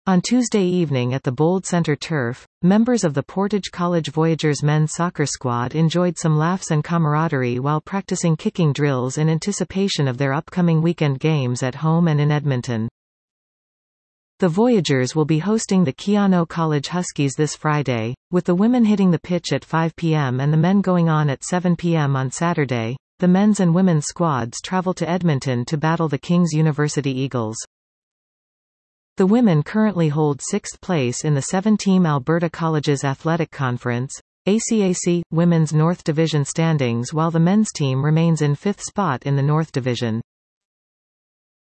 On Tuesday evening at the Bold Center Turf, members of the Portage College Voyageurs men's soccer squad enjoyed some laughs and camaraderie while practicing kicking drills in anticipation of their upcoming weekend games at home and in Edmonton. The Voyageurs will be hosting the Keano College Huskies this Friday, with the women hitting the pitch at 5 p.m. and the men going on at 7 p.m. on Saturday. The men's and women's squads travel to Edmonton to battle the King's University Eagles. The women currently hold 6th place in the 7-team Alberta Colleges Athletic Conference, ACAC, Women's North Division standings, while the men's team remains in 5th spot in the North Division.